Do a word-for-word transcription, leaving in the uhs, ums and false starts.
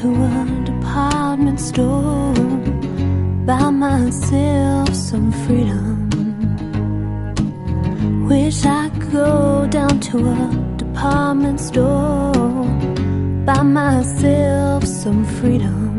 to a department store, buy myself some freedom. Wish I could go down to a department store, buy myself some freedom.